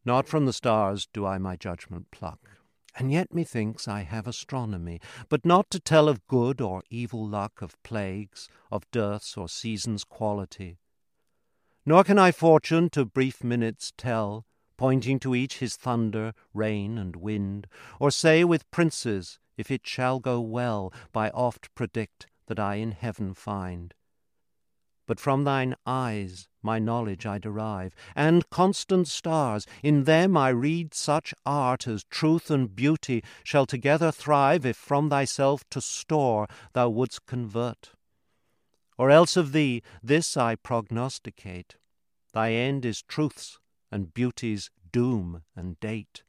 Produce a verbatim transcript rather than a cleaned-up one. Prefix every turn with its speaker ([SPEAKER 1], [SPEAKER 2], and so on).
[SPEAKER 1] Not from the stars do I my judgment pluck, and yet methinks I have astronomy, but not to tell of good or evil luck, of plagues, of dearths or seasons' quality. Nor can I fortune to brief minutes tell, pointing to each his thunder, rain, and wind, or say with princes, if it shall go well, by oft predict that I in heaven find. But from thine eyes my knowledge I derive, and constant stars, in them I read such art as truth and beauty shall together thrive, if from thyself to store thou wouldst convert. Or else of thee this I prognosticate: thy end is truth's and beauty's doom and date.